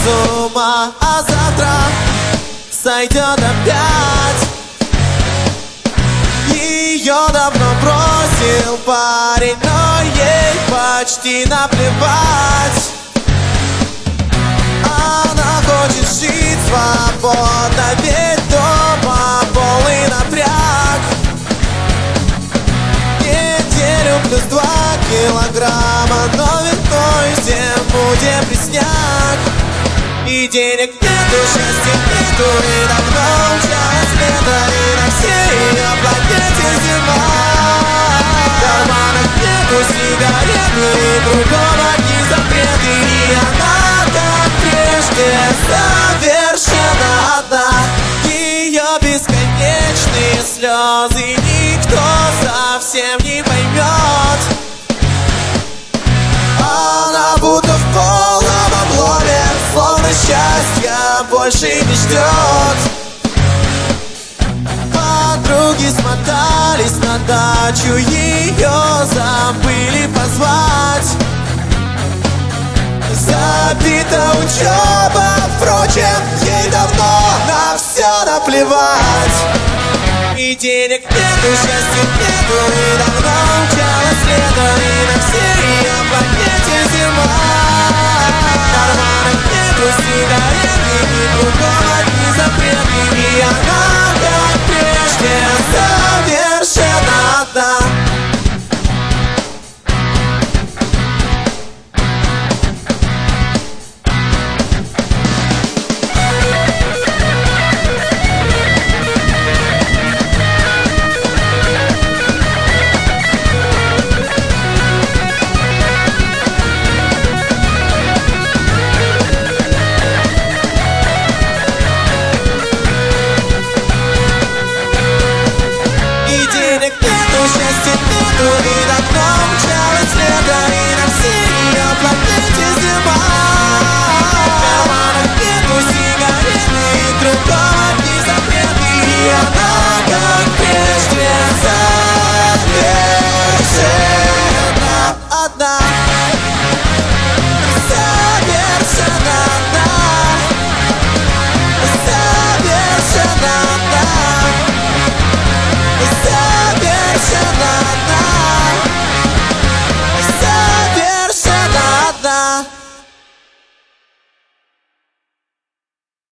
ума, а завтра сойдет опять. Ее давно бросил парень, но ей почти наплевать. Она хочет жить свободно, ведь дома полный напряг. Неделю плюс 2 килограмма, но виной зиму депресняк. И денег нету, счастья нету, и давно умчалось лето, и на всей ее планете зима. В карманах нету сигарет, и кругом одни запреты, и она, как прежде, совершенно одна. Ее бесконечные слезы никто совсем не поймет. Она будто в полном обломе, словно счастья больше не ждет. Подруги смотались на дачу, ее забыли позвать. Забита учеба, впрочем, ей давно на все наплевать. И денег нету, счастья нету, и давно умчалось лето, и на всей ее планете зима. В карманах нету сигарет, и кругом